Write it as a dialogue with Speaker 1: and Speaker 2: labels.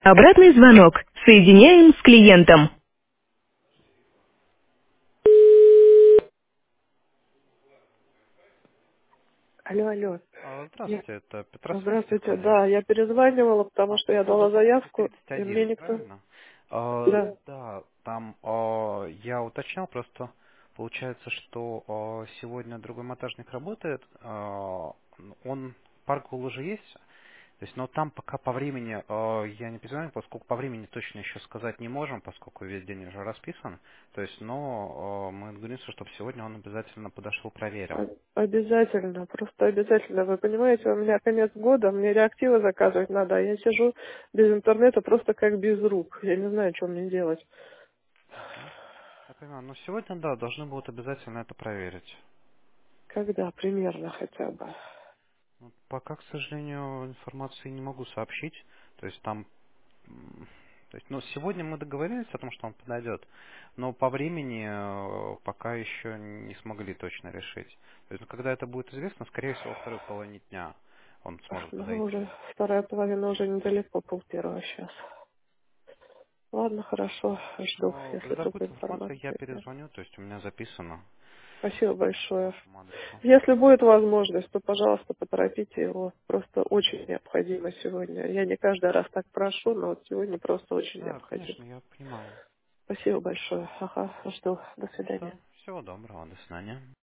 Speaker 1: Обратный звонок. Соединяем с клиентом. Алло, алло. Я...
Speaker 2: Здравствуйте, это Петросвязь
Speaker 1: Здравствуйте,
Speaker 2: технология.
Speaker 1: да, я перезванивала, потому что
Speaker 2: По
Speaker 1: я
Speaker 2: поводу
Speaker 1: дала
Speaker 2: звонка
Speaker 1: заявку, и
Speaker 2: 31,
Speaker 1: мне никто...
Speaker 2: правильно?
Speaker 1: Да.
Speaker 2: Да, там я уточнял, просто получается, что сегодня другой монтажник работает, он, паркул уже есть, то есть, но там пока по времени, я не понимаю, поскольку по времени точно еще сказать не можем, поскольку весь день уже расписан, то есть, но мы договоримся, чтобы сегодня он обязательно подошел, проверил.
Speaker 1: Обязательно, просто обязательно. Вы понимаете, у меня конец года, мне реактивы заказывать надо, а я сижу без интернета просто как без рук. Я не знаю, что мне делать.
Speaker 2: Мгм. Я понимаю, но сегодня, да, должны будут обязательно это проверить.
Speaker 1: Когда примерно хотя бы?
Speaker 2: Ну, пока, к сожалению, информации не могу сообщить. То есть там, то есть, ну, сегодня мы договорились о том, что он подойдет, но по времени пока еще не смогли точно решить. То есть, ну, когда это будет известно, скорее всего, во второй половине дня он сможет
Speaker 1: Ну,
Speaker 2: подойти.
Speaker 1: уже вторая половина уже недалеко, пол первого сейчас. Ладно, хорошо, жду, если
Speaker 2: Когда
Speaker 1: только
Speaker 2: будет информация, я
Speaker 1: информация.
Speaker 2: перезвоню, то есть у меня записано
Speaker 1: Спасибо
Speaker 2: по
Speaker 1: большое.
Speaker 2: вашему адресу.
Speaker 1: Если будет возможность, то, пожалуйста, поторопите его. Просто очень необходимо сегодня. Я не каждый раз так прошу, но вот сегодня просто очень
Speaker 2: Да,
Speaker 1: необходимо.
Speaker 2: конечно, я понимаю.
Speaker 1: Спасибо большое. Ага, жду. До
Speaker 2: Ну
Speaker 1: свидания.
Speaker 2: что, всего доброго, до свидания.